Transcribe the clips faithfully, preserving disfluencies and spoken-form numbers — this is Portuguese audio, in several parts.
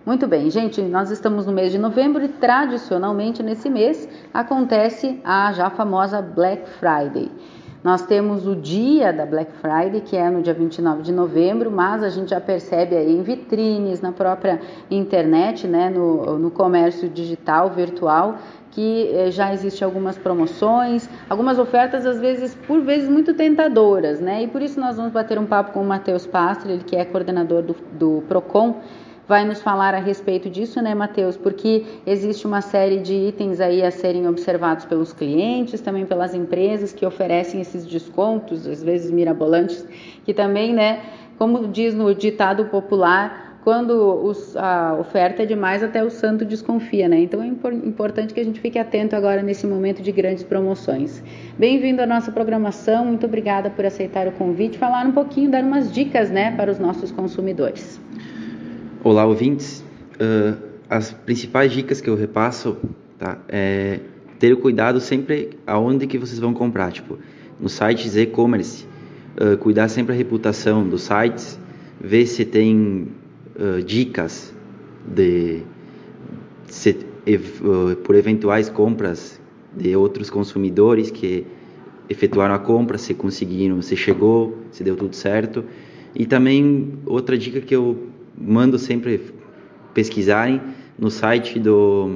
Muito bem, gente, nós estamos no mês de novembro e tradicionalmente nesse mês acontece a já famosa Black Friday. Nós temos o dia da Black Friday, que é no dia vinte e nove de novembro, mas a gente já percebe aí em vitrines, na própria internet, né, no, no comércio digital, virtual, que eh, já existem algumas promoções, algumas ofertas, às vezes, por vezes, muito tentadoras, né? E por isso nós vamos bater um papo com o Matheus Pastri, ele que é coordenador do, do Procon, vai nos falar a respeito disso, né, Matheus? Porque existe uma série de itens aí a serem observados pelos clientes, também pelas empresas que oferecem esses descontos, às vezes mirabolantes, que também, né, como diz no ditado popular, quando os, a oferta é demais, até o santo desconfia, né? Então é importante que a gente fique atento agora nesse momento de grandes promoções. Bem-vindo à nossa programação, muito obrigada por aceitar o convite, falar um pouquinho, dar umas dicas, né, para os nossos consumidores. Olá, ouvintes. Uh, as principais dicas que eu repasso, tá, é ter cuidado sempre aonde que vocês vão comprar, tipo, nos sites e-commerce, uh, cuidar sempre a reputação dos sites, ver se tem uh, dicas de, se, uh, por eventuais compras de outros consumidores que efetuaram a compra, se conseguiram, se chegou, se deu tudo certo. E também outra dica que eu mando sempre pesquisarem no site do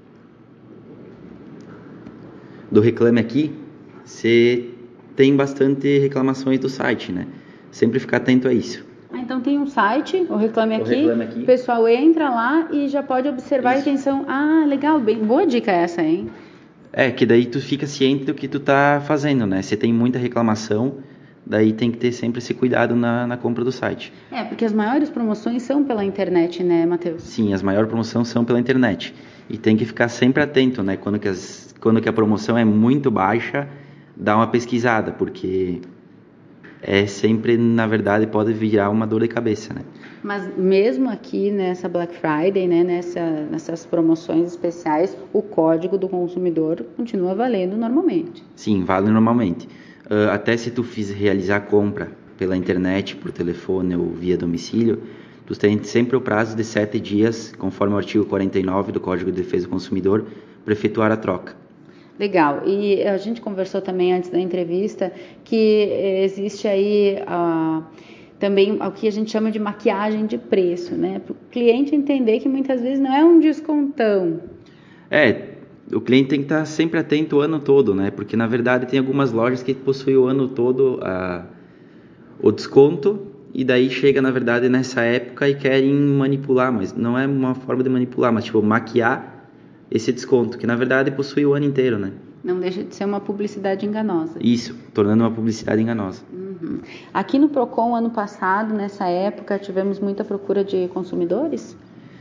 do Reclame Aqui, se tem bastante reclamações do site, né? Sempre ficar atento a isso. Ah, então tem um site, o Reclame Aqui, o Reclame Aqui. O pessoal entra lá e já pode observar isso. A intenção. Ah, legal, bem boa dica essa, hein? É, que daí tu fica ciente do que tu tá fazendo, né? Se tem muita reclamação, daí tem que ter sempre esse cuidado na, na compra do site. É, porque as maiores promoções são pela internet, né, Matheus? Sim, as maiores promoções são pela internet. E tem que ficar sempre atento, né? Quando que, as, quando que a promoção é muito baixa, dá uma pesquisada, porque é sempre, na verdade, pode virar uma dor de cabeça, né? Mas mesmo aqui nessa Black Friday, né, nessa, nessas promoções especiais, o código do consumidor continua valendo normalmente. Sim, vale normalmente. Uh, até se tu fiz realizar a compra pela internet, por telefone ou via domicílio, tu tem sempre o prazo de sete dias, conforme o artigo quarenta e nove do Código de Defesa do Consumidor, para efetuar a troca. Legal. E a gente conversou também antes da entrevista que existe aí uh, também o que a gente chama de maquiagem de preço, né? Para o cliente entender que muitas vezes não é um descontão. É, o cliente tem que estar sempre atento o ano todo, né? Porque, na verdade, tem algumas lojas que possuem o ano todo a, o desconto e daí chega, na verdade, nessa época e querem manipular, mas não é uma forma de manipular, mas, tipo, maquiar esse desconto, que, na verdade, possui o ano inteiro, né? Não deixa de ser uma publicidade enganosa. Isso, tornando uma publicidade enganosa. Uhum. Aqui no Procon, ano passado, nessa época, tivemos muita procura de consumidores?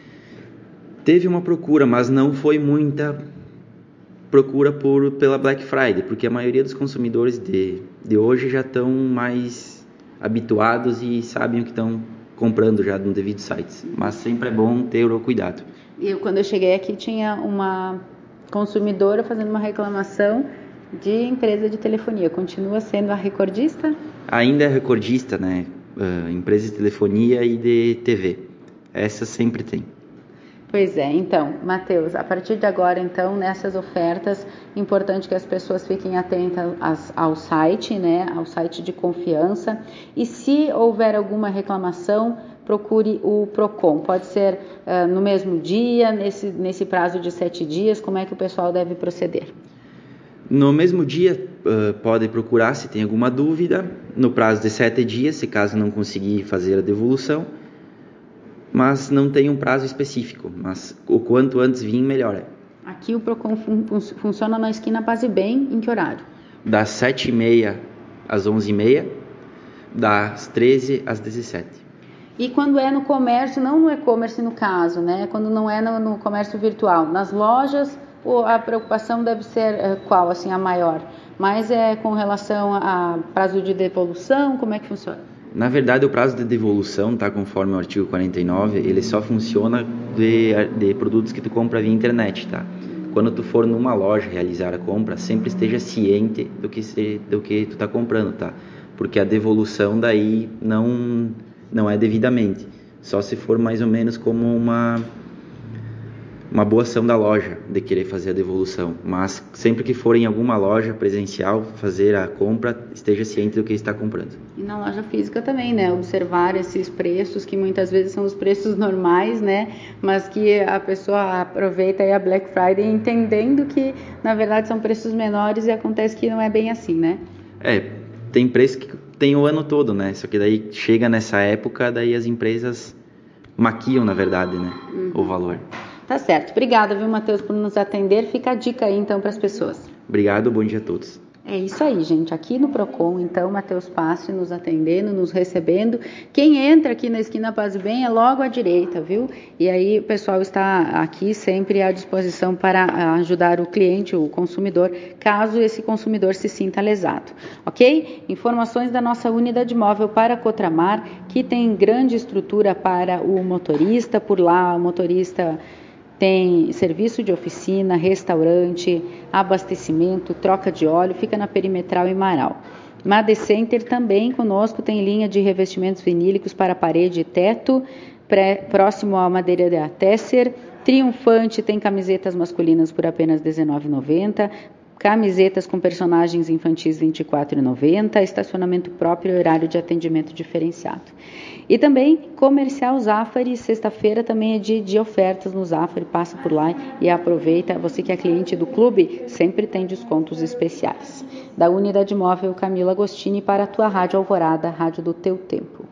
Teve uma procura, mas não foi muita procura por, pela Black Friday, porque a maioria dos consumidores de, de hoje já estão mais habituados e sabem o que estão comprando já no devido sites, mas sempre é bom ter o cuidado. Eu, quando eu cheguei aqui, tinha uma consumidora fazendo uma reclamação de empresa de telefonia. Continua sendo a recordista? Ainda é recordista, né? Uh, empresa de telefonia e de T V. Essa sempre tem. Pois é, então, Matheus, a partir de agora, então, nessas ofertas, importante que as pessoas fiquem atentas ao site, né, ao site de confiança, e se houver alguma reclamação, procure o Procon, pode ser uh, no mesmo dia, nesse, nesse prazo de sete dias, como é que o pessoal deve proceder? No mesmo dia, uh, pode procurar se tem alguma dúvida, no prazo de sete dias, se caso não conseguir fazer a devolução, mas não tem um prazo específico, mas o quanto antes vir, melhor. Aqui o Procon fun- funciona na esquina Paz e Bem, em que horário? Das sete e meia às onze e meia, das treze às dezessete. E quando é no comércio, não no e-commerce no caso, né? Quando não é no, no comércio virtual, nas lojas, a preocupação deve ser uh, qual, assim, a maior? Mas é com relação a prazo de devolução, como é que funciona? Na verdade, o prazo de devolução, tá, conforme o artigo quarenta e nove, ele só funciona de, de produtos que tu compra via internet, tá? Quando tu for numa loja realizar a compra, sempre esteja ciente do que, se, do que tu tá comprando, tá? Porque a devolução daí não, não é devidamente. Só se for mais ou menos como uma, uma boa ação da loja de querer fazer a devolução. Mas sempre que for em alguma loja presencial fazer a compra, esteja ciente do que está comprando. E na loja física também, né? Observar esses preços que muitas vezes são os preços normais, né? Mas que a pessoa aproveita aí a Black Friday entendendo que na verdade são preços menores e acontece que não é bem assim, né? É, tem preço que tem o ano todo, né? Só que daí chega nessa época, daí as empresas maquiam, na verdade, né? Uhum. O valor. Tá certo. Obrigada, viu, Matheus, por nos atender. Fica a dica aí, então, para as pessoas. Obrigado, bom dia a todos. É isso aí, gente. Aqui no Procon, então, Matheus Passi nos atendendo, nos recebendo. Quem entra aqui na esquina Paz e Bem é logo à direita, viu? E aí o pessoal está aqui sempre à disposição para ajudar o cliente, o consumidor, caso esse consumidor se sinta lesado, ok? Informações da nossa unidade móvel para Cotramar, que tem grande estrutura para o motorista. Por lá, o motorista tem serviço de oficina, restaurante, abastecimento, troca de óleo, fica na Perimetral e Marau. Made Center também conosco tem linha de revestimentos vinílicos para parede e teto, pré, próximo à madeireira Tesser. Triunfante tem camisetas masculinas por apenas dezenove reais e noventa centavos. Camisetas com personagens infantis vinte e quatro reais e noventa centavos, estacionamento próprio e horário de atendimento diferenciado. E também Comercial Zafari, sexta-feira também é dia de ofertas no Zafari, passa por lá e aproveita. Você que é cliente do clube, sempre tem descontos especiais. Da Unidade Móvel Camila Agostini para a tua Rádio Alvorada, Rádio do Teu Tempo.